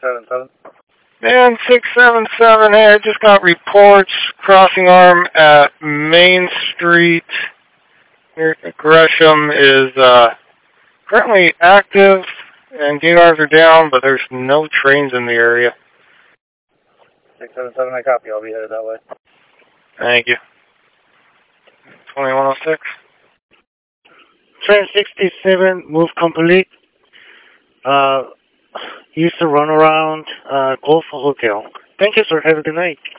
677. Man, 677, hey, I just got reports. Crossing arm at Main Street near Gresham is currently active, and DNRs are down, but there's no trains in the area. 677, I copy. I'll be headed that way. Thank you. 2106. Train 67, move complete. Use the runaround, Golf Hotel. Thank you, sir. Have a good night.